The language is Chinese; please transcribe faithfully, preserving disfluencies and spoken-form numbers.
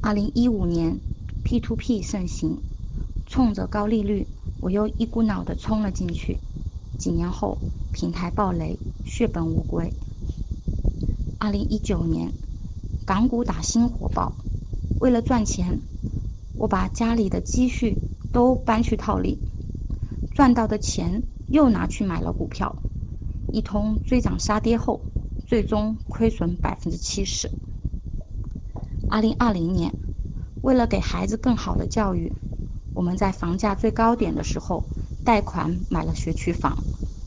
二零一五年 P to P 盛行，冲着高利率，我又一股脑的冲了进去。几年后，平台暴雷，血本无归。二零一九年，港股打新火爆，为了赚钱，我把家里的积蓄都搬去套利，赚到的钱又拿去买了股票，一通追涨杀跌后，最终亏损百分之七十。二零二零年，为了给孩子更好的教育，我们在房价最高点的时候贷款买了学区房。